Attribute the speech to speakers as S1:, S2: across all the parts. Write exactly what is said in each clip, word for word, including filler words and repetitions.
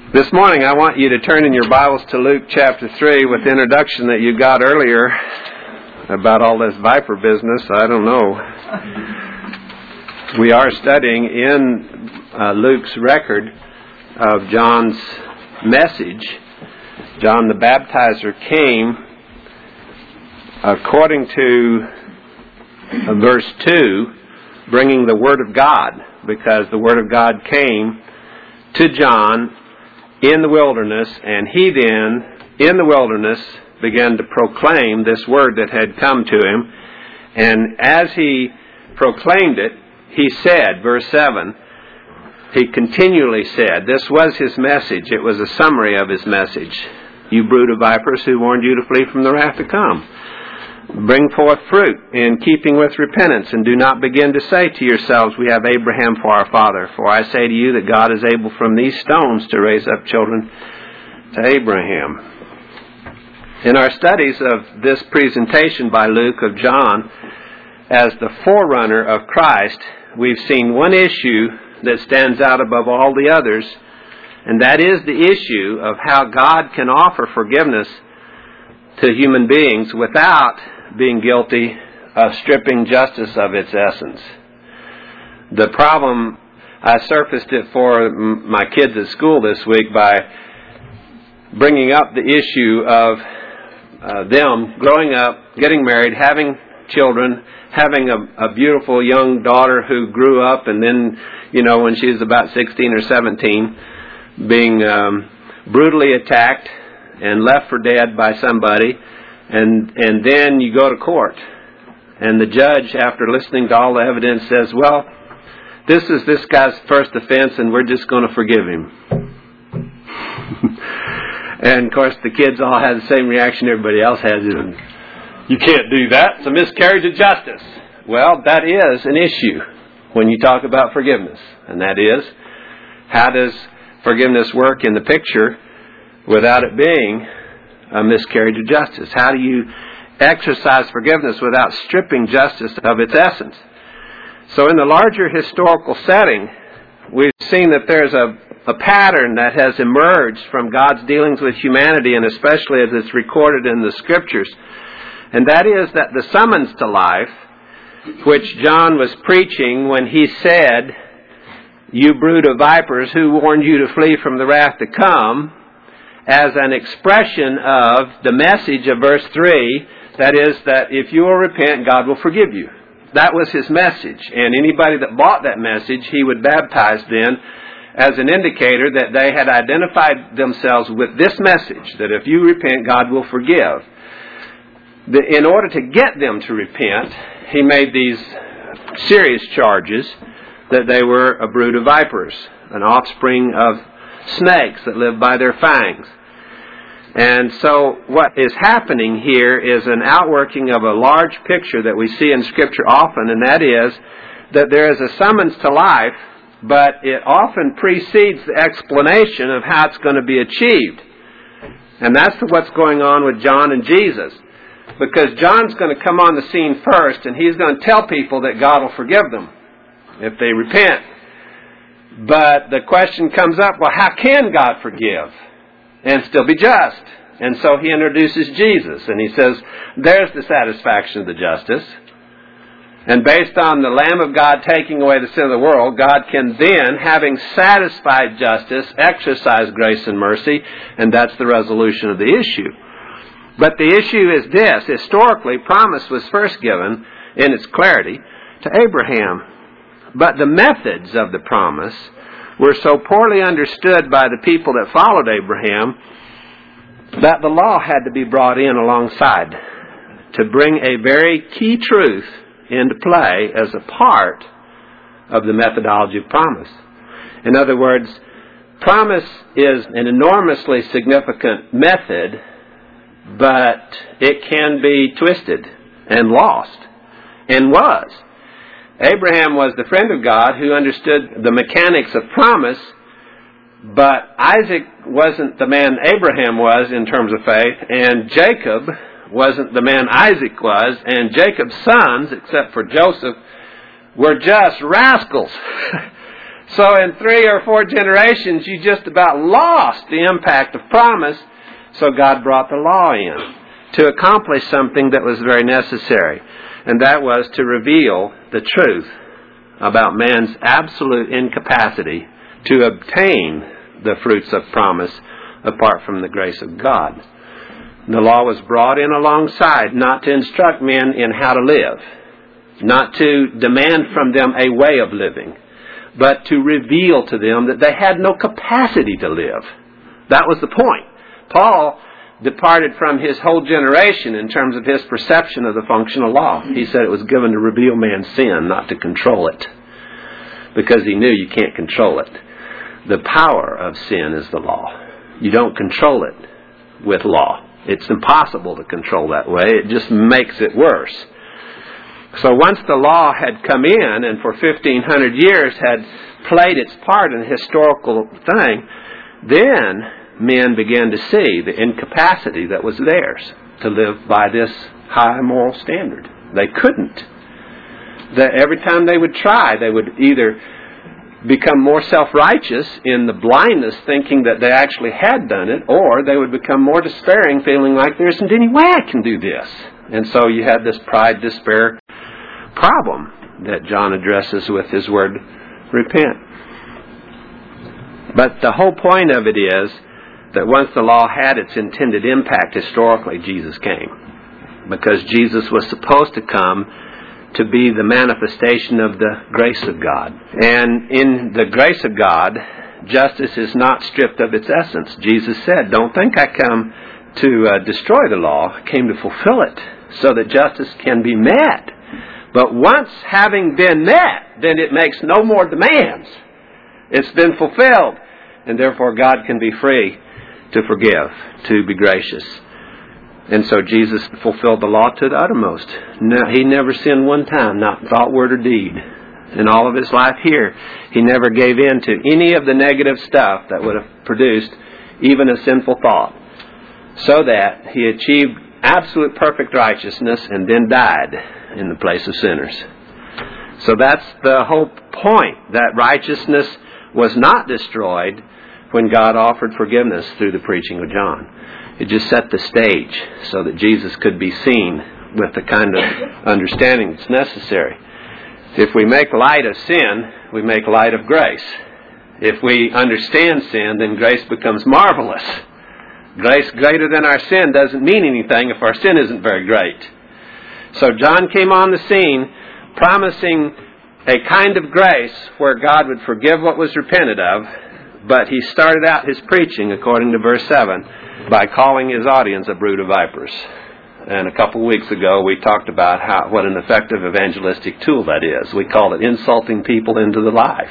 S1: This morning I want you to turn in your Bibles to Luke chapter three with the introduction that you got earlier about all this viper business. I don't know. We are studying in uh, Luke's record of John's message. John the Baptizer came, according to uh, verse two, bringing the Word of God, because the Word of God came to John in the wilderness, and he then, in the wilderness, began to proclaim this word that had come to him. And as he proclaimed it, he said, verse seven, he continually said, this was his message, it was a summary of his message. You brood of vipers, who warned you to flee from the wrath to come. Bring forth fruit in keeping with repentance, and do not begin to say to yourselves, we have Abraham for our father. For I say to you that God is able from these stones to raise up children to Abraham. In our studies of this presentation by Luke of John as the forerunner of Christ, we've seen one issue that stands out above all the others, and that is the issue of how God can offer forgiveness to human beings without being guilty of stripping justice of its essence. The problem, I surfaced it for my kids at school this week by bringing up the issue of uh, them growing up, getting married, having children, having a, a beautiful young daughter who grew up, and then, you know, when she was about sixteen or seventeen, being um, brutally attacked and left for dead by somebody. And and then you go to court, and the judge, after listening to all the evidence, says, well, this is this guy's first offense, and we're just going to forgive him. And, of course, the kids all have the same reaction everybody else has. You can't do that. It's a miscarriage of justice. Well, that is an issue when you talk about forgiveness. And that is, how does forgiveness work in the picture without it being a miscarriage of justice? How do you exercise forgiveness without stripping justice of its essence? So in the larger historical setting, we've seen that there's a, a pattern that has emerged from God's dealings with humanity, and especially as it's recorded in the Scriptures. And that is that the summons to life, which John was preaching when he said, you brood of vipers, who warned you to flee from the wrath to come, as an expression of the message of verse three, that is that if you will repent, God will forgive you. That was his message. And anybody that bought that message, he would baptize then as an indicator that they had identified themselves with this message, that if you repent, God will forgive. The, in order to get them to repent, he made these serious charges that they were a brood of vipers, an offspring of snakes that live by their fangs. And so what is happening here is an outworking of a large picture that we see in Scripture often, and that is that there is a summons to life, but it often precedes the explanation of how it's going to be achieved. And that's what's going on with John and Jesus. Because John's going to come on the scene first, and he's going to tell people that God will forgive them if they repent. But the question comes up, well, how can God forgive and still be just? And so he introduces Jesus, and he says, there's the satisfaction of the justice. And based on the Lamb of God taking away the sin of the world, God can then, having satisfied justice, exercise grace and mercy, and that's the resolution of the issue. But the issue is this. Historically, promise was first given, in its clarity, to Abraham. But the methods of the promise were so poorly understood by the people that followed Abraham that the law had to be brought in alongside to bring a very key truth into play as a part of the methodology of promise. In other words, promise is an enormously significant method, but it can be twisted and lost, and was. Abraham was the friend of God who understood the mechanics of promise, but Isaac wasn't the man Abraham was in terms of faith, and Jacob wasn't the man Isaac was, and Jacob's sons, except for Joseph, were just rascals. So in three or four generations, you just about lost the impact of promise. So God brought the law in to accomplish something that was very necessary. And that was to reveal the truth about man's absolute incapacity to obtain the fruits of promise apart from the grace of God. The law was brought in alongside, not to instruct men in how to live, not to demand from them a way of living, but to reveal to them that they had no capacity to live. That was the point. Paul departed from his whole generation in terms of his perception of the functional law. He said it was given to reveal man's sin, not to control it, because he knew you can't control it. The power of sin is the law. You don't control it with law. It's impossible to control that way. It just makes it worse. So once the law had come in and for fifteen hundred years had played its part in the historical thing, then men began to see the incapacity that was theirs to live by this high moral standard. They couldn't. That every time they would try, they would either become more self-righteous in the blindness, thinking that they actually had done it, or they would become more despairing, feeling like there isn't any way I can do this. And so you had this pride, despair problem that John addresses with his word, repent. But the whole point of it is that once the law had its intended impact historically, Jesus came. Because Jesus was supposed to come to be the manifestation of the grace of God. And in the grace of God, justice is not stripped of its essence. Jesus said, don't think I come to uh, destroy the law. I came to fulfill it so that justice can be met. But once having been met, then it makes no more demands. It's been fulfilled. And therefore God can be free to forgive, to be gracious. And so Jesus fulfilled the law to the uttermost. No, he never sinned one time, not thought, word, or deed. In all of his life here, he never gave in to any of the negative stuff that would have produced even a sinful thought. So that he achieved absolute perfect righteousness and then died in the place of sinners. So that's the whole point, that righteousness was not destroyed when God offered forgiveness through the preaching of John. It just set the stage so that Jesus could be seen with the kind of understanding that's necessary. If we make light of sin, we make light of grace. If we understand sin, then grace becomes marvelous. Grace greater than our sin doesn't mean anything if our sin isn't very great. So John came on the scene promising a kind of grace where God would forgive what was repented of, but he started out his preaching, according to verse seven, by calling his audience a brood of vipers. And a couple of weeks ago we talked about how what an effective evangelistic tool that is. We call it insulting people into the life.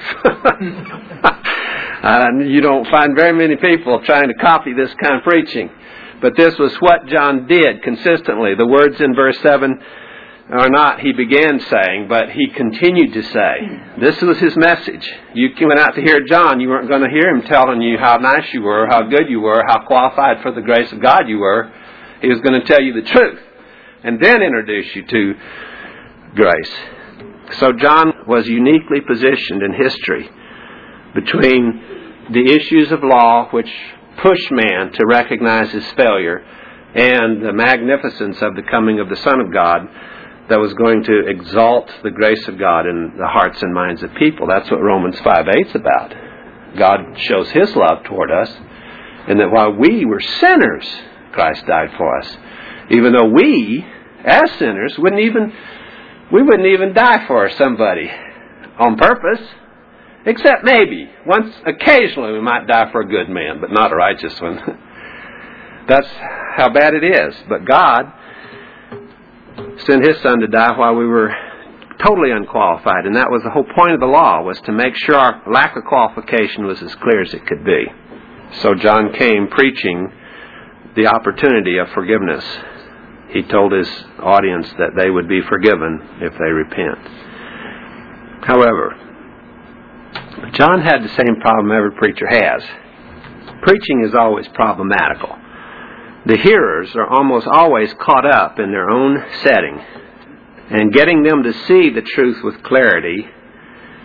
S1: And you don't find very many people trying to copy this kind of preaching. But this was what John did consistently. The words in verse seven are not he began saying, but he continued to say. This was his message. You went out to hear John. You weren't going to hear him telling you how nice you were, how good you were, how qualified for the grace of God you were. He was going to tell you the truth and then introduce you to grace. So John was uniquely positioned in history between the issues of law, which push man to recognize his failure, and the magnificence of the coming of the Son of God that was going to exalt the grace of God in the hearts and minds of people. That's what Romans five eight is about. God shows his love toward us, and that while we were sinners, Christ died for us. Even though we, as sinners, wouldn't even we wouldn't even die for somebody on purpose. Except maybe, once, occasionally we might die for a good man, but not a righteous one. That's how bad it is. But God sent his Son to die while we were totally unqualified. And that was the whole point of the law, was to make sure our lack of qualification was as clear as it could be. So John came preaching the opportunity of forgiveness. He told his audience that they would be forgiven if they repent. However, John had the same problem every preacher has. Preaching is always problematical. The hearers are almost always caught up in their own setting, and getting them to see the truth with clarity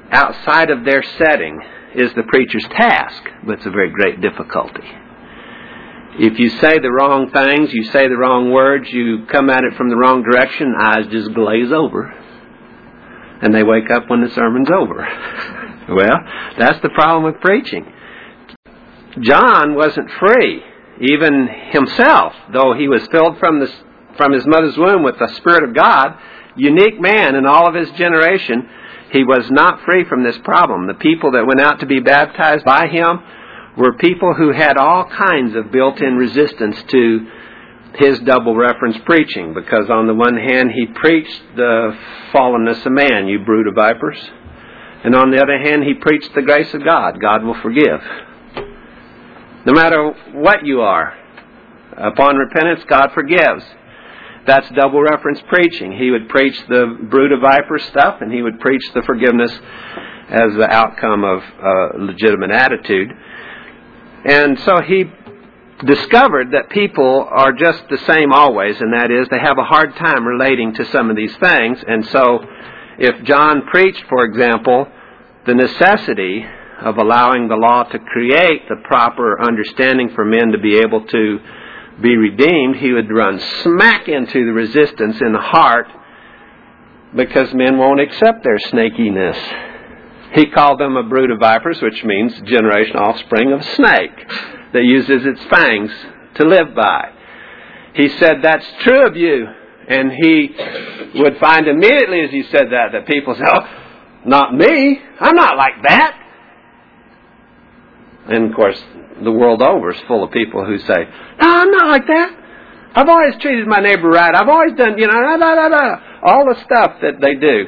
S1: outside of their setting is the preacher's task, but it's a very great difficulty. If you say the wrong things, you say the wrong words, you come at it from the wrong direction, eyes just glaze over. And they wake up when the sermon's over. Well, that's the problem with preaching. John wasn't free, even himself, though he was filled from the, from his mother's womb with the Spirit of God, unique man in all of his generation. He was not free from this problem. The people that went out to be baptized by him were people who had all kinds of built-in resistance to his double reference preaching, because on the one hand he preached the fallenness of man, you brood of vipers, and on the other hand he preached the grace of God. God will forgive. No matter what you are, upon repentance God forgives. That's double reference preaching. He would preach the brood of vipers stuff, and he would preach the forgiveness as the outcome of a legitimate attitude. And so he discovered that people are just the same always, and that is they have a hard time relating to some of these things. And so if John preached, for example, the necessity of allowing the law to create the proper understanding for men to be able to be redeemed, he would run smack into the resistance in the heart because men won't accept their snakiness. He called them a brood of vipers, which means generation offspring of a snake that uses its fangs to live by. He said, that's true of you. And he would find immediately as he said that, that people say, oh, not me. I'm not like that. And of course, the world over is full of people who say, no, I'm not like that. I've always treated my neighbor right. I've always done, you know, da, da, da, da. All the stuff that they do.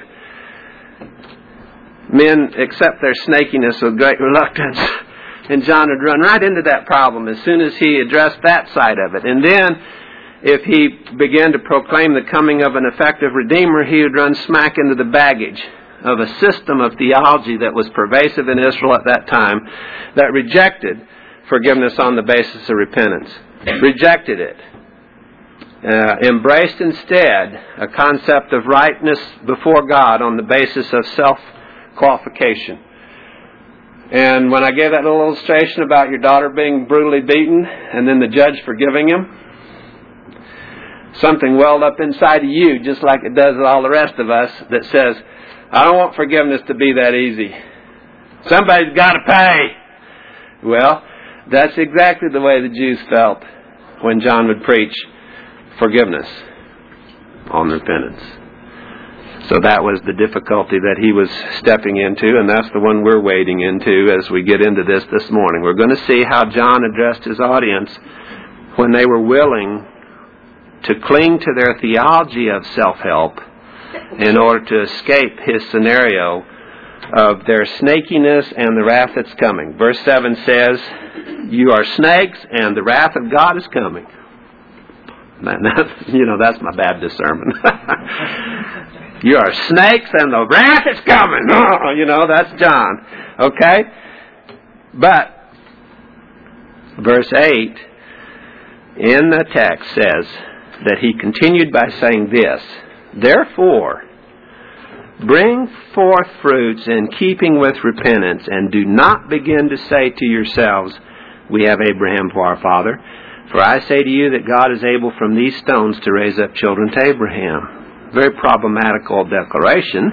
S1: Men accept their snakiness with great reluctance. And John would run right into that problem as soon as he addressed that side of it. And then, if he began to proclaim the coming of an effective Redeemer, he would run smack into the baggage of a system of theology that was pervasive in Israel at that time that rejected forgiveness on the basis of repentance. Rejected it. Uh, embraced instead a concept of rightness before God on the basis of self-qualification. And when I gave that little illustration about your daughter being brutally beaten and then the judge forgiving him, something welled up inside of you, just like it does with all the rest of us, that says, I don't want forgiveness to be that easy. Somebody's got to pay. Well, that's exactly the way the Jews felt when John would preach forgiveness on repentance. So that was the difficulty that he was stepping into, and that's the one we're wading into as we get into this this morning. We're going to see how John addressed his audience when they were willing to cling to their theology of self-help in order to escape his scenario of their snakiness and the wrath that's coming. Verse seven says, you are snakes and the wrath of God is coming. That, you know, that's my Baptist sermon. You are snakes and the wrath is coming. Oh, you know, that's John. Okay? But, verse eight in the text says that he continued by saying this, therefore, bring forth fruits in keeping with repentance, and do not begin to say to yourselves, we have Abraham for our father. For I say to you that God is able from these stones to raise up children to Abraham. Very problematical declaration.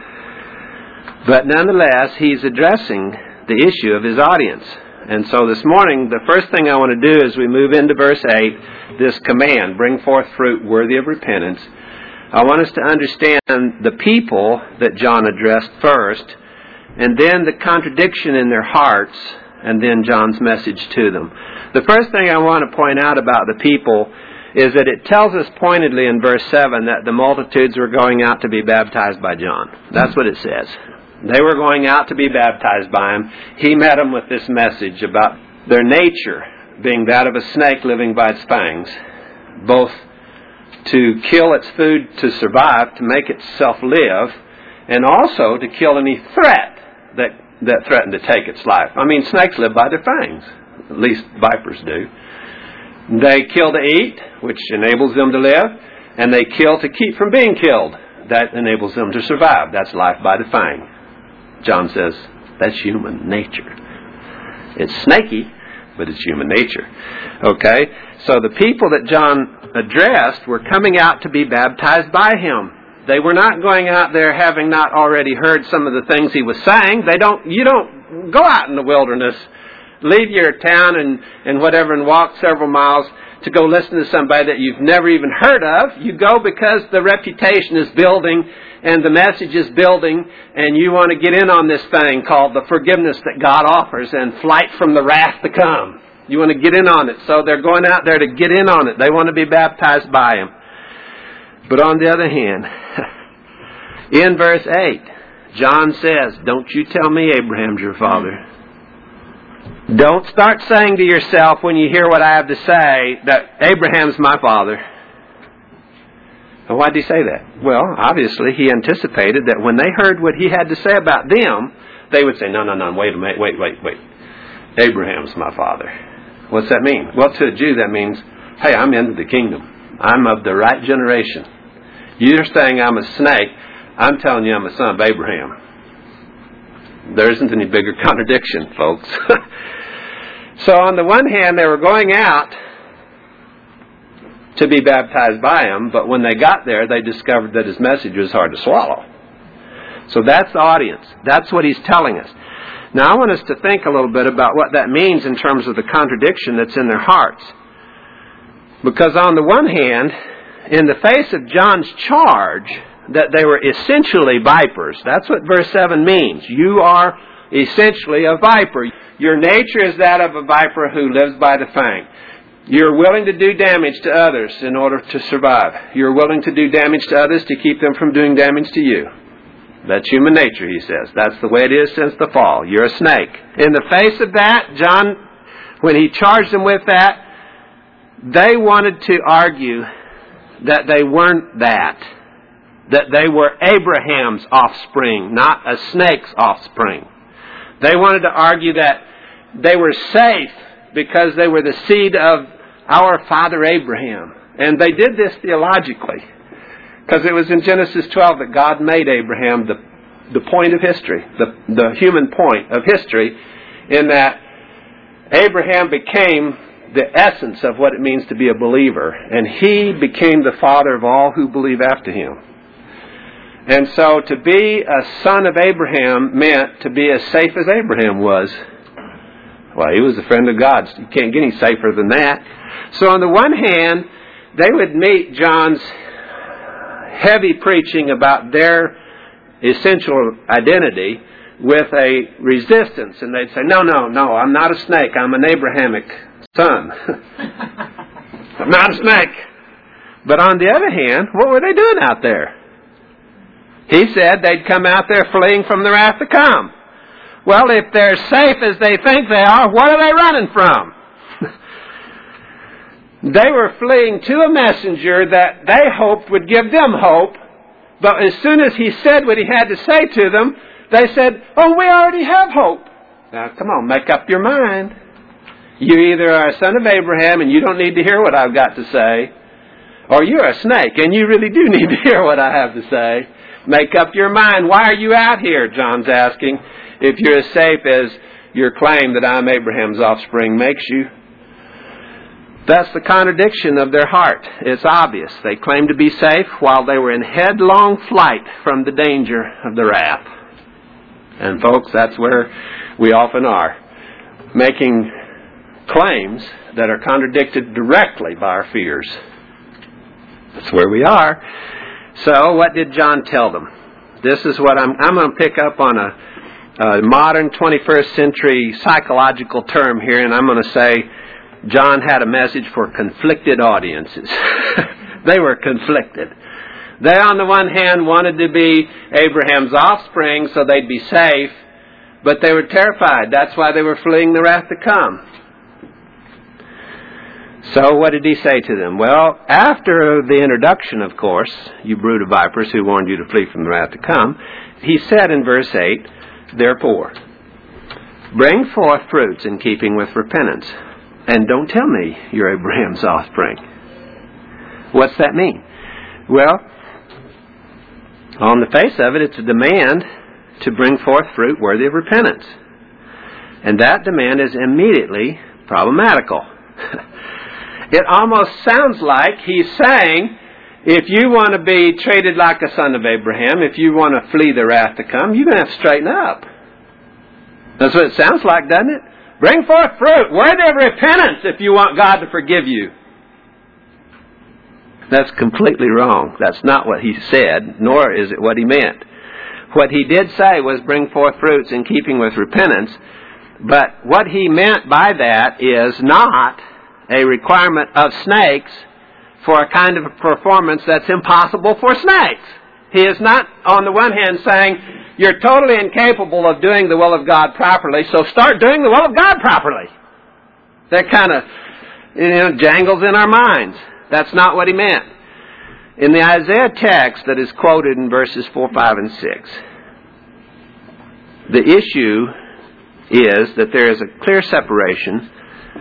S1: But nonetheless, he's addressing the issue of his audience. And so this morning, the first thing I want to do as we move into verse eight, this command, bring forth fruit worthy of repentance, I want us to understand the people that John addressed first, and then the contradiction in their hearts, and then John's message to them. The first thing I want to point out about the people is that it tells us pointedly in verse seven that the multitudes were going out to be baptized by John. That's what it says. They were going out to be baptized by him. He met them with this message about their nature being that of a snake living by its fangs, both to kill its food to survive, to make itself live, and also to kill any threat that, that threatened to take its life. I mean, snakes live by their fangs. At least vipers do. They kill to eat, which enables them to live, and they kill to keep from being killed. That enables them to survive. That's life by the fang. John says, that's human nature. It's snaky, but it's human nature. Okay? So the people that John addressed were coming out to be baptized by him. They were not going out there having not already heard some of the things he was saying. They don't. You don't go out in the wilderness, leave your town and, and whatever and walk several miles to go listen to somebody that you've never even heard of. You go because the reputation is building and the message is building, and you want to get in on this thing called the forgiveness that God offers and flight from the wrath to come. You want to get in on it. So they're going out there to get in on it. They want to be baptized by him. But on the other hand, in verse eight, John says, don't you tell me Abraham's your father. Don't start saying to yourself when you hear what I have to say that Abraham's my father. Well, why did he say that? Well, obviously he anticipated that when they heard what he had to say about them, they would say, no, no, no, wait a minute, wait, wait, wait. Abraham's my father. What's that mean? Well, to a Jew that means, hey, I'm into the kingdom. I'm of the right generation. You're saying I'm a snake. I'm telling you I'm a son of Abraham. There isn't any bigger contradiction, folks. So on the one hand, they were going out to be baptized by him, but when they got there, they discovered that his message was hard to swallow. So that's the audience. That's what he's telling us. Now I want us to think a little bit about what that means in terms of the contradiction that's in their hearts. Because on the one hand, in the face of John's charge that they were essentially vipers, that's what verse seven means. You are essentially a viper. Your nature is that of a viper who lives by the fang. You're willing to do damage to others in order to survive. You're willing to do damage to others to keep them from doing damage to you. That's human nature, he says. That's the way it is since the fall. You're a snake. In the face of that, John, when he charged them with that, they wanted to argue that they weren't that. That they were Abraham's offspring, not a snake's offspring. They wanted to argue that they were safe because they were the seed of our father Abraham. And they did this theologically. Because it was in Genesis twelve that God made Abraham the, the point of history, the, the human point of history, in that Abraham became the essence of what it means to be a believer. And he became the father of all who believe after him. And so to be a son of Abraham meant to be as safe as Abraham was. Well, he was a friend of God's. You can't get any safer than that. So on the one hand, they would meet John's heavy preaching about their essential identity with a resistance. And they'd say, no, no, no, I'm not a snake. I'm an Abrahamic son. I'm not a snake. But on the other hand, what were they doing out there? He said they'd come out there fleeing from the wrath to come. Well, if they're safe as they think they are, what are they running from? They were fleeing to a messenger that they hoped would give them hope. But as soon as he said what he had to say to them, they said, oh, we already have hope. Now, come on, make up your mind. You either are a son of Abraham and you don't need to hear what I've got to say, or you're a snake and you really do need to hear what I have to say. Make up your mind. Why are you out here, John's asking, if you're as safe as your claim that I'm Abraham's offspring makes you? That's the contradiction of their heart. It's obvious. They claimed to be safe while they were in headlong flight from the danger of the wrath. And folks, that's where we often are, making claims that are contradicted directly by our fears. That's where we are. So what did John tell them? This is what I'm, I'm going to pick up on a, a modern twenty-first century psychological term here, and I'm going to say John had a message for conflicted audiences. They were conflicted. They, on the one hand, wanted to be Abraham's offspring so they'd be safe, but they were terrified. That's why they were fleeing the wrath to come. So what did he say to them? Well, after the introduction, of course, you brood of vipers who warned you to flee from the wrath to come, he said in verse eight, therefore, bring forth fruits in keeping with repentance, and don't tell me you're Abraham's offspring. What's that mean? Well, on the face of it, it's a demand to bring forth fruit worthy of repentance. And that demand is immediately problematical. It almost sounds like he's saying, if you want to be treated like a son of Abraham, if you want to flee the wrath to come, you're going to have to straighten up. That's what it sounds like, doesn't it? Bring forth fruit worthy of repentance if you want God to forgive you. That's completely wrong. That's not what he said, nor is it what he meant. What he did say was bring forth fruits in keeping with repentance, but what he meant by that is not a requirement of snakes for a kind of performance that's impossible for snakes. He is not, on the one hand, saying, you're totally incapable of doing the will of God properly, so start doing the will of God properly. That kind of, you know, jangles in our minds. That's not what he meant. In the Isaiah text that is quoted in verses four, five, and six, the issue is that there is a clear separation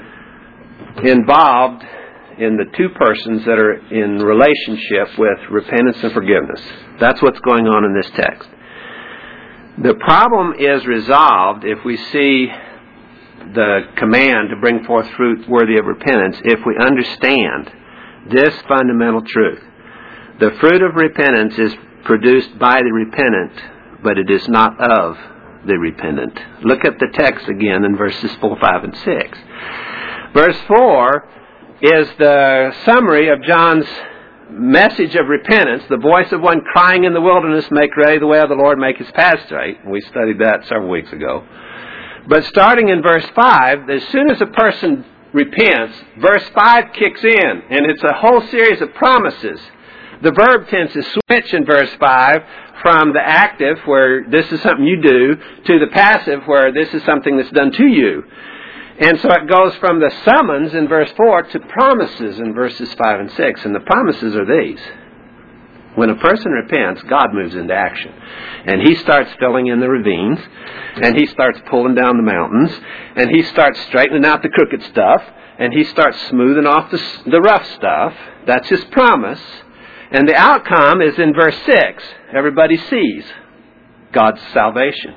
S1: involved in the two persons that are in relationship with repentance and forgiveness. That's what's going on in this text. The problem is resolved if we see the command to bring forth fruit worthy of repentance, if we understand this fundamental truth. The fruit of repentance is produced by the repentant, but it is not of the repentant. Look at the text again in verses four, five, and six. Verse four is the summary of John's message of repentance, the voice of one crying in the wilderness, make ready the way of the Lord, make his path straight. We studied that several weeks ago. But starting in verse five, as soon as a person repents, verse five kicks in, and it's a whole series of promises. The verb tenses switch in verse five from the active, where this is something you do, to the passive, where this is something that's done to you. And so it goes from the summons in verse four to promises in verses five and six. And the promises are these. When a person repents, God moves into action. And he starts filling in the ravines. And he starts pulling down the mountains. And he starts straightening out the crooked stuff. And he starts smoothing off the, the rough stuff. That's his promise. And the outcome is in verse six. Everybody sees God's salvation.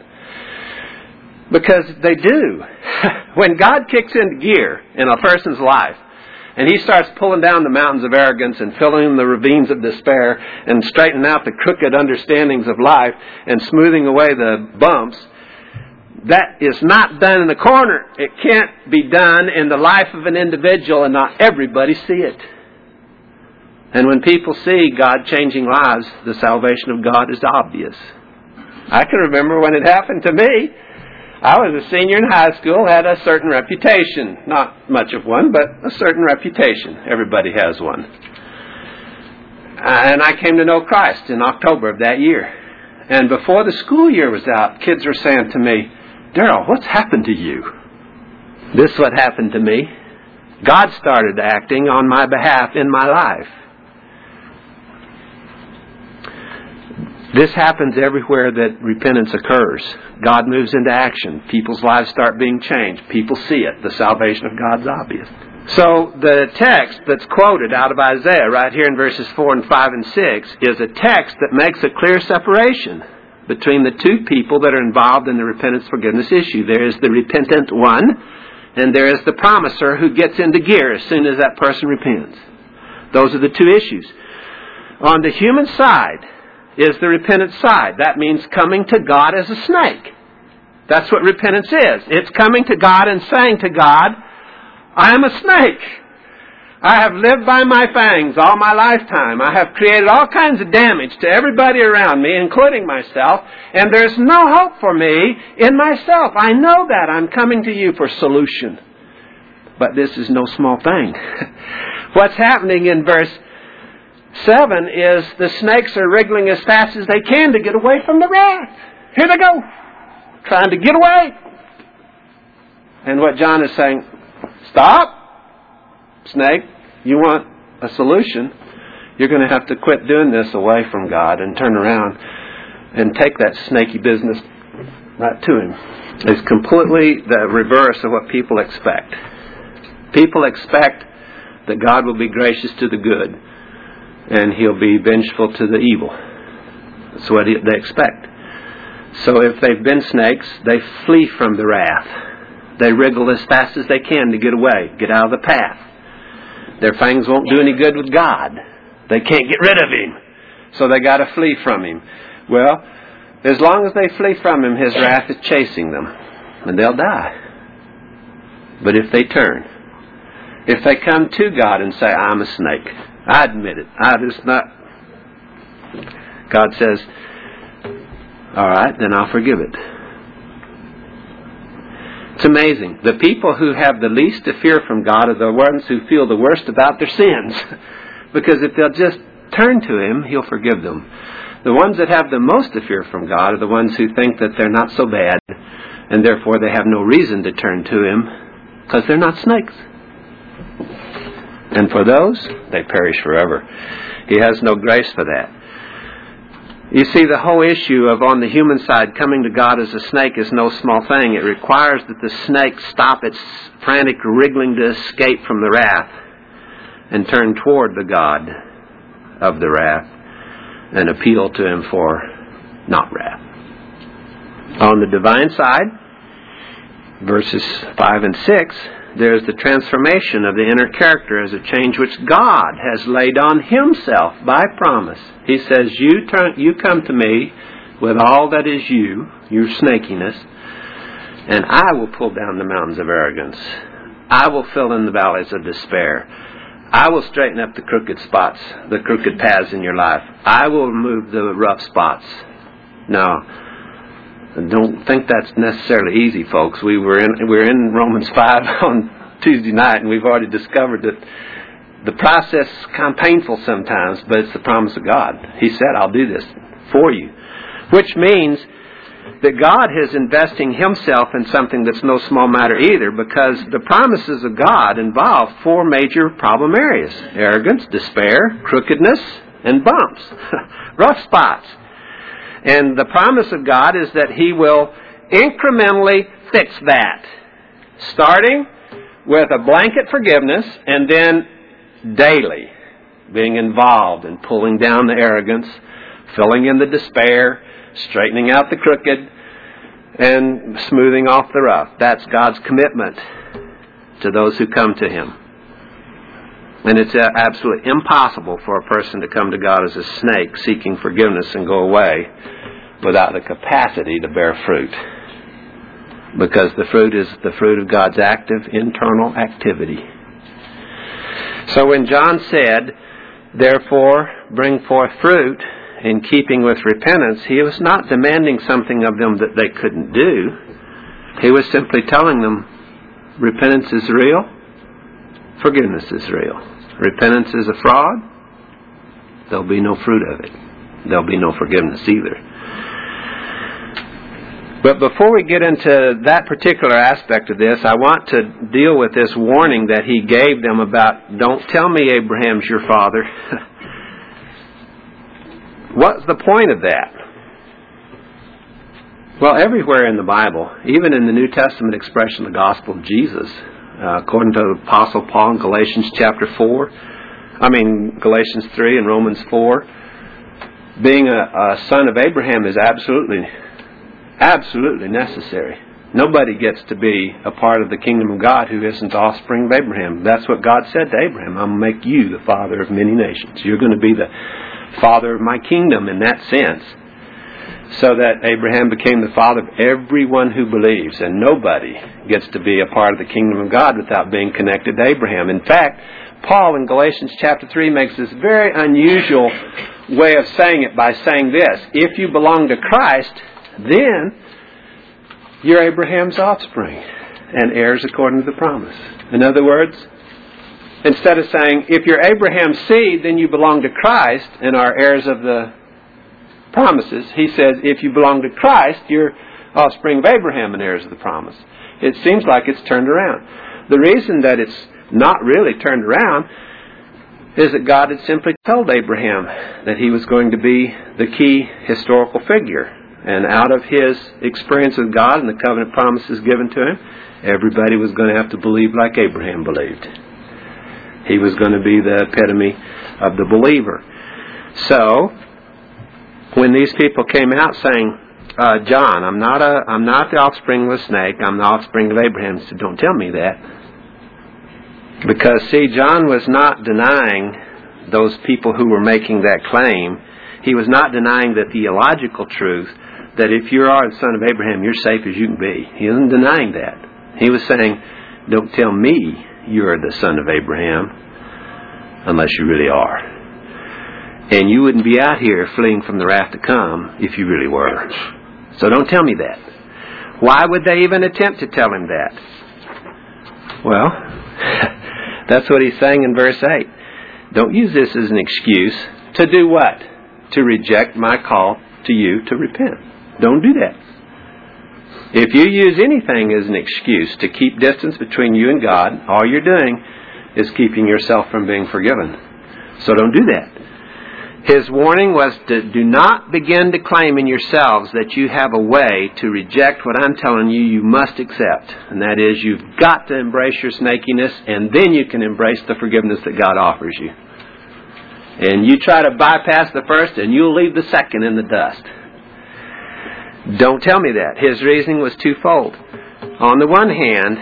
S1: Because they do. When God kicks into gear in a person's life, and he starts pulling down the mountains of arrogance and filling in the ravines of despair and straightening out the crooked understandings of life and smoothing away the bumps, that is not done in a corner. It can't be done in the life of an individual, and not everybody see it. And when people see God changing lives, the salvation of God is obvious. I can remember when it happened to me. I was a senior in high school, had a certain reputation. Not much of one, but a certain reputation. Everybody has one. And I came to know Christ in October of that year. And before the school year was out, kids were saying to me, Darrell, what's happened to you? This is what happened to me. God started acting on my behalf in my life. This happens everywhere that repentance occurs. God moves into action. People's lives start being changed. People see it. The salvation of God's obvious. So the text that's quoted out of Isaiah right here in verses four and five and six is a text that makes a clear separation between the two people that are involved in the repentance forgiveness issue. There is the repentant one, and there is the promiser who gets into gear as soon as that person repents. Those are the two issues. On the human side is the repentant side. That means coming to God as a snake. That's what repentance is. It's coming to God and saying to God, I am a snake. I have lived by my fangs all my lifetime. I have created all kinds of damage to everybody around me, including myself, and there's no hope for me in myself. I know that. I'm coming to you for solution. But this is no small thing. What's happening in verse seven is the snakes are wriggling as fast as they can to get away from the wrath. Here they go, trying to get away. And what John is saying, stop, snake, you want a solution, you're going to have to quit doing this away from God and turn around and take that snaky business right to Him. It's completely the reverse of what people expect. People expect that God will be gracious to the good and He'll be vengeful to the evil. That's what they expect. So if they've been snakes, they flee from the wrath. They wriggle as fast as they can to get away, get out of the path. Their fangs won't do any good with God. They can't get rid of Him. So they got to flee from Him. Well, as long as they flee from Him, His wrath is chasing them. And they'll die. But if they turn, if they come to God and say, I'm a snake, I admit it, I just not... God says, all right, then I'll forgive it. It's amazing. The people who have the least to fear from God are the ones who feel the worst about their sins. Because if they'll just turn to Him, He'll forgive them. The ones that have the most to fear from God are the ones who think that they're not so bad, and therefore they have no reason to turn to Him, because they're not snakes. And for those, they perish forever. He has no grace for that. You see, the whole issue of on the human side coming to God as a snake is no small thing. It requires that the snake stop its frantic wriggling to escape from the wrath and turn toward the God of the wrath and appeal to Him for not wrath. On the divine side, verses five and six, there is the transformation of the inner character as a change which God has laid on Himself by promise. He says, you turn, you come to me with all that is you, your snakiness, and I will pull down the mountains of arrogance. I will fill in the valleys of despair. I will straighten up the crooked spots, the crooked paths in your life. I will remove the rough spots. Now, don't think that's necessarily easy, folks. We were in we were in Romans five on Tuesday night, and we've already discovered that the process is kind of painful sometimes, but it's the promise of God. He said, I'll do this for you. Which means that God is investing Himself in something that's no small matter either, because the promises of God involve four major problem areas: arrogance, despair, crookedness, and bumps. Rough spots. And the promise of God is that He will incrementally fix that, starting with a blanket forgiveness and then daily being involved in pulling down the arrogance, filling in the despair, straightening out the crooked, and smoothing off the rough. That's God's commitment to those who come to Him. And it's absolutely impossible for a person to come to God as a snake seeking forgiveness and go away without the capacity to bear fruit. Because the fruit is the fruit of God's active internal activity. So when John said, therefore, bring forth fruit in keeping with repentance, he was not demanding something of them that they couldn't do. He was simply telling them, repentance is real, forgiveness is real. Repentance is a fraud, there'll be no fruit of it. There'll be no forgiveness either. But before we get into that particular aspect of this, I want to deal with this warning that He gave them about, don't tell me Abraham's your father. What's the point of that? Well, everywhere in the Bible, even in the New Testament expression of the gospel of Jesus, uh, according to the Apostle Paul in Galatians chapter four, I mean Galatians three and Romans four, being a, a son of Abraham is absolutely, absolutely necessary. Nobody gets to be a part of the kingdom of God who isn't the offspring of Abraham. That's what God said to Abraham. I'm going to make you the father of many nations. You're going to be the father of my kingdom in that sense. So that Abraham became the father of everyone who believes. And nobody gets to be a part of the kingdom of God without being connected to Abraham. In fact, Paul in Galatians chapter three makes this very unusual way of saying it by saying this: if you belong to Christ, then you're Abraham's offspring and heirs according to the promise. In other words, instead of saying, if you're Abraham's seed, then you belong to Christ and are heirs of the promises, he says, if you belong to Christ, you're offspring of Abraham and heirs of the promise. It seems like it's turned around. The reason that it's not really turned around is that God had simply told Abraham that he was going to be the key historical figure. And out of his experience with God and the covenant promises given to him, everybody was going to have to believe like Abraham believed. He was going to be the epitome of the believer. So, when these people came out saying, uh, John, I'm not a, I'm not the offspring of a snake. I'm the offspring of Abraham. He said, don't tell me that. Because, see, John was not denying those people who were making that claim. He was not denying the theological truth that if you are the son of Abraham, you're safe as you can be. He wasn't denying that. He was saying, don't tell me you're the son of Abraham unless you really are. And you wouldn't be out here fleeing from the wrath to come if you really were. So don't tell me that. Why would they even attempt to tell him that? Well, that's what he's saying in verse eight. Don't use this as an excuse to do what? To reject my call to you to repent. Don't do that. If you use anything as an excuse to keep distance between you and God, all you're doing is keeping yourself from being forgiven. So don't do that. His warning was to do not begin to claim in yourselves that you have a way to reject what I'm telling you you must accept. And that is, you've got to embrace your snakiness, and then you can embrace the forgiveness that God offers you. And you try to bypass the first, and you'll leave the second in the dust. Don't tell me that. His reasoning was twofold. On the one hand,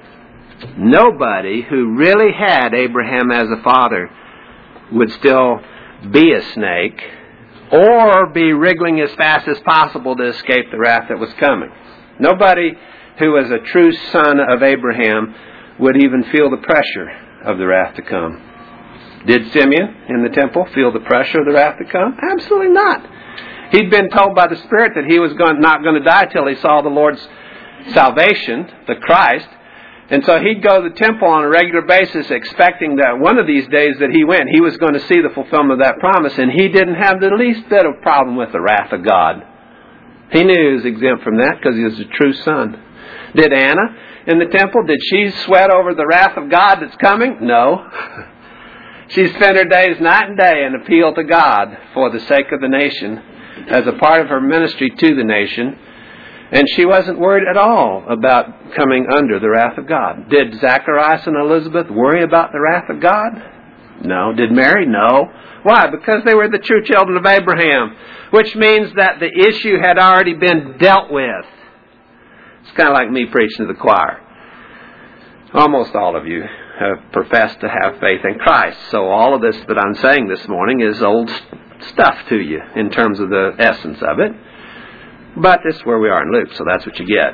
S1: nobody who really had Abraham as a father would still be a snake or be wriggling as fast as possible to escape the wrath that was coming. Nobody who was a true son of Abraham would even feel the pressure of the wrath to come. Did Simeon in the temple feel the pressure of the wrath to come? Absolutely not. He'd been told by the Spirit that he was going, not going to die till he saw the Lord's salvation, the Christ. And so he'd go to the temple on a regular basis expecting that one of these days that he went, he was going to see the fulfillment of that promise. And he didn't have the least bit of problem with the wrath of God. He knew he was exempt from that because he was a true son. Did Anna in the temple, did she sweat over the wrath of God that's coming? No. She spent her days night and day and appealed to God for the sake of the nation as a part of her ministry to the nation. And she wasn't worried at all about coming under the wrath of God. Did Zacharias and Elizabeth worry about the wrath of God? No. Did Mary? No. Why? Because they were the true children of Abraham, which means that the issue had already been dealt with. It's kind of like me preaching to the choir. Almost all of you have professed to have faith in Christ. So all of this that I'm saying this morning is old stuff to you in terms of the essence of it. But this is where we are in Luke, so that's what you get.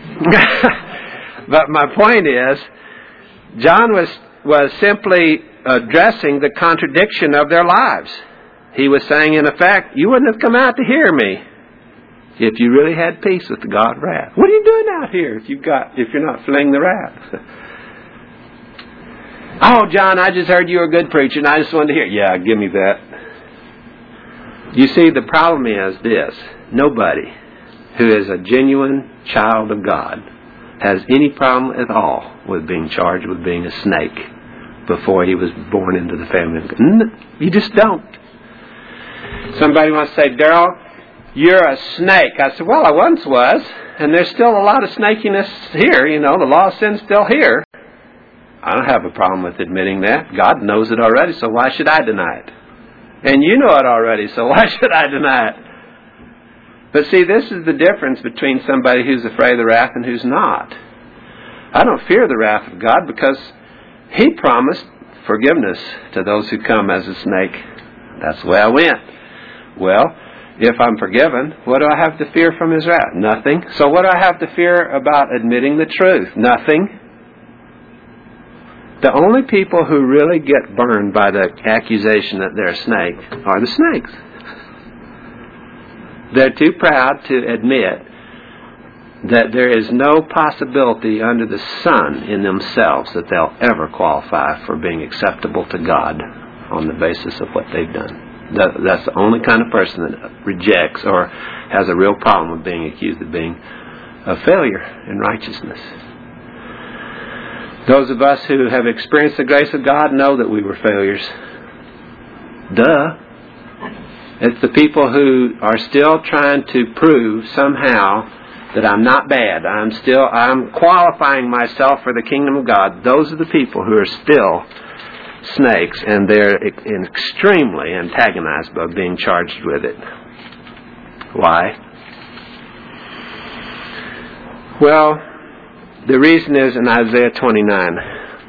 S1: But my point is, John was, was simply addressing the contradiction of their lives. He was saying, in effect, you wouldn't have come out to hear me if you really had peace with the God of wrath. What are you doing out here if you've got if you're not fleeing the wrath? Oh, John, I just heard you were a good preacher, and I just wanted to hear. Yeah, give me that. You see, the problem is this. Nobody who is a genuine child of God has any problem at all with being charged with being a snake before he was born into the family of God. You just don't. Somebody wants to say, Darrell, you're a snake. I said, well, I once was, and there's still a lot of snakiness here. You know, the law of sin's still here. I don't have a problem with admitting that. God knows it already, so why should I deny it? And you know it already, so why should I deny it? But see, this is the difference between somebody who's afraid of the wrath and who's not. I don't fear the wrath of God because He promised forgiveness to those who come as a snake. That's the way I went. Well, if I'm forgiven, what do I have to fear from His wrath? Nothing. So what do I have to fear about admitting the truth? Nothing. The only people who really get burned by the accusation that they're a snake are the snakes. They're too proud to admit that there is no possibility under the sun in themselves that they'll ever qualify for being acceptable to God on the basis of what they've done. That's the only kind of person that rejects or has a real problem with being accused of being a failure in righteousness. Those of us who have experienced the grace of God know that we were failures. Duh. It's the people who are still trying to prove somehow that I'm not bad. I'm still, I'm qualifying myself for the kingdom of God. Those are the people who are still snakes, and they're extremely antagonized by being charged with it. Why? Well, the reason is in Isaiah twenty-nine.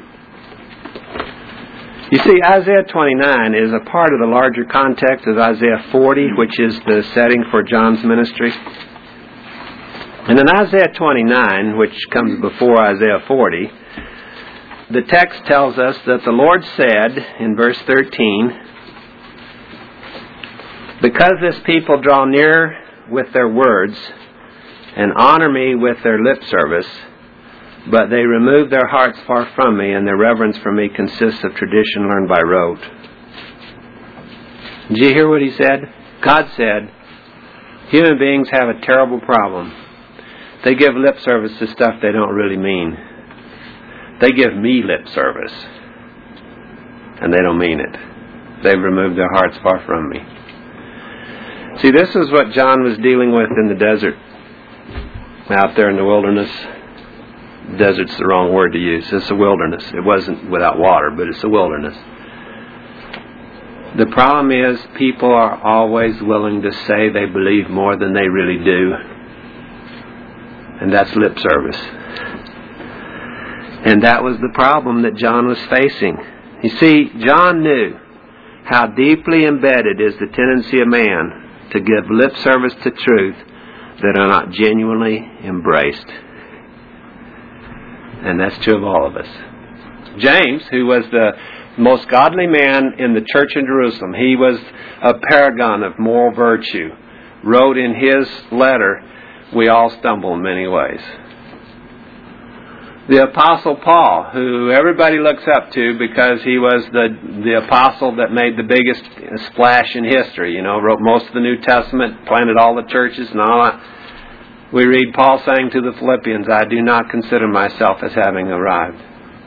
S1: You see, Isaiah twenty-nine is a part of the larger context of Isaiah forty, which is the setting for John's ministry. And in Isaiah twenty-nine, which comes before Isaiah forty, the text tells us that the Lord said in verse thirteen, "Because this people draw near with their words and honor me with their lip service, but they remove their hearts far from me, and their reverence for me consists of tradition learned by rote." Did you hear what he said? God said, human beings have a terrible problem. They give lip service to stuff they don't really mean. They give me lip service, and they don't mean it. They've removed their hearts far from me. See, this is what John was dealing with in the desert, out there in the wilderness. Desert's the wrong word to use. It's a wilderness. It wasn't without water, but it's a wilderness. The problem is people are always willing to say they believe more than they really do. And that's lip service. And that was the problem that John was facing. You see, John knew how deeply embedded is the tendency of man to give lip service to truth that are not genuinely embraced. And that's true of all of us. James, who was the most godly man in the church in Jerusalem, he was a paragon of moral virtue, wrote in his letter, "We all stumble in many ways." The Apostle Paul, who everybody looks up to because he was the, the apostle that made the biggest splash in history, you know, wrote most of the New Testament, planted all the churches and all that. We read Paul saying to the Philippians, "I do not consider myself as having arrived."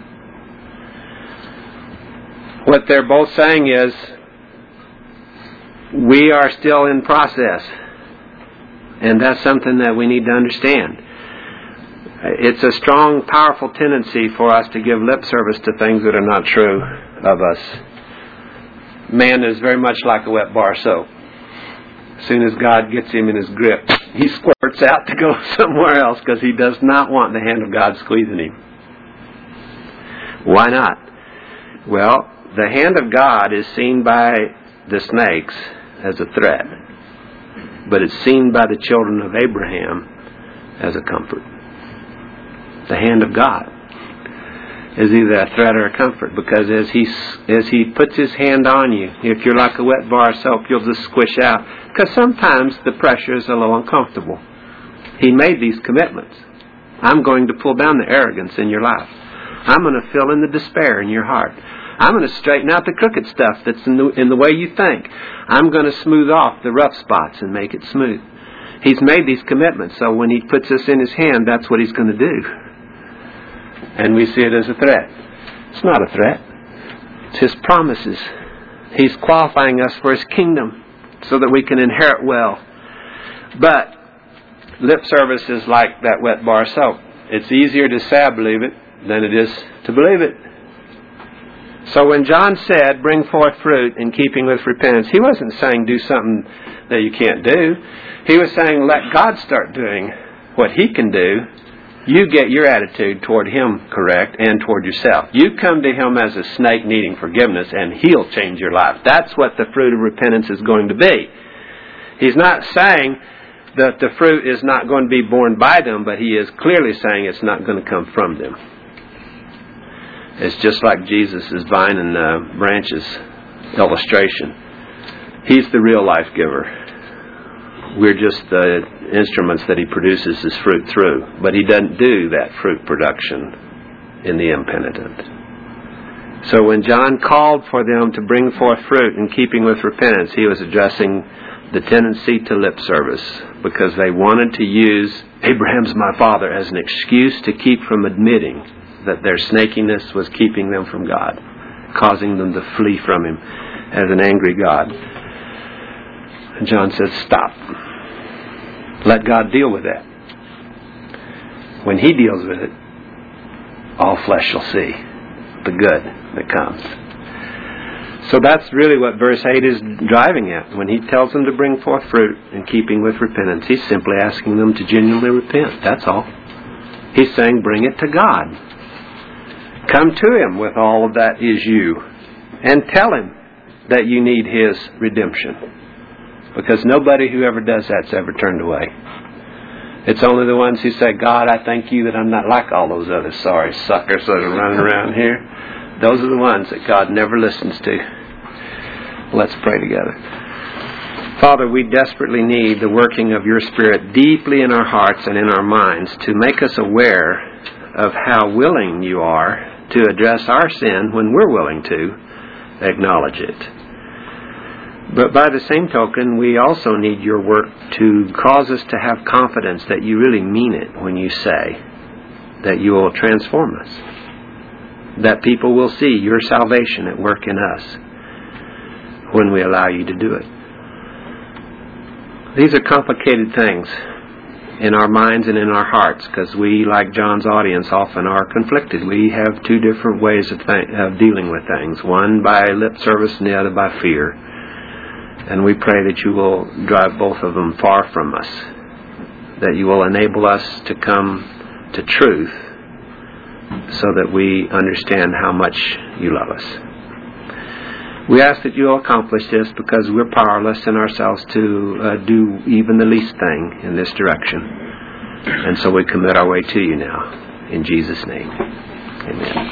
S1: What they're both saying is, we are still in process. And that's something that we need to understand. It's a strong, powerful tendency for us to give lip service to things that are not true of us. Man is very much like a wet bar of soap. As soon as God gets him in his grip, he squirts out to go somewhere else because he does not want the hand of God squeezing him. Why not? Well, the hand of God is seen by the snakes as a threat, but it's seen by the children of Abraham as a comfort. The hand of God is either a threat or a comfort, because as he as he puts his hand on you, if you're like a wet bar of soap, you'll just squish out, because sometimes the pressure is a little uncomfortable. He made these commitments. I'm going to pull down the arrogance in your life. I'm going to fill in the despair in your heart. I'm going to straighten out the crooked stuff that's in the, in the way you think. I'm going to smooth off the rough spots and make it smooth. He's made these commitments, so when he puts us in his hand, that's what he's going to do. And we see it as a threat. It's not a threat. It's his promises. He's qualifying us for his kingdom so that we can inherit well. But lip service is like that wet bar of soap. It's easier to say I believe it than it is to believe it. So when John said, "Bring forth fruit in keeping with repentance," he wasn't saying do something that you can't do. He was saying let God start doing what he can do. You get your attitude toward him correct and toward yourself. You come to him as a snake needing forgiveness, and he'll change your life. That's what the fruit of repentance is going to be. He's not saying that the fruit is not going to be borne by them, but he is clearly saying it's not going to come from them. It's just like Jesus' vine and uh, branches illustration. He's the real life giver. We're just the instruments that he produces his fruit through. But he doesn't do that fruit production in the impenitent. So when John called for them to bring forth fruit in keeping with repentance, he was addressing the tendency to lip service, because they wanted to use Abraham's my father as an excuse to keep from admitting that their snakiness was keeping them from God, causing them to flee from him as an angry God. And John says, stop. Let God deal with that. When he deals with it, all flesh shall see the good that comes. So that's really what verse eight is driving at. When he tells them to bring forth fruit in keeping with repentance, he's simply asking them to genuinely repent. That's all. He's saying, bring it to God. Come to Him with all of that is you. And tell Him that you need His redemption. Because nobody who ever does that's ever turned away. It's only the ones who say, God, I thank you that I'm not like all those other sorry suckers that are running around here. Those are the ones that God never listens to. Let's pray together. Father, we desperately need the working of your Spirit deeply in our hearts and in our minds to make us aware of how willing you are to address our sin when we're willing to acknowledge it. But by the same token, we also need your work to cause us to have confidence that you really mean it when you say that you will transform us. That people will see your salvation at work in us when we allow you to do it. These are complicated things in our minds and in our hearts because we, like John's audience, often are conflicted. We have two different ways of, th- of dealing with things. One by lip service and the other by fear. And we pray that you will drive both of them far from us. That you will enable us to come to truth so that we understand how much you love us. We ask that you will accomplish this because we're powerless in ourselves to uh, do even the least thing in this direction. And so we commit our way to you now. In Jesus' name, amen.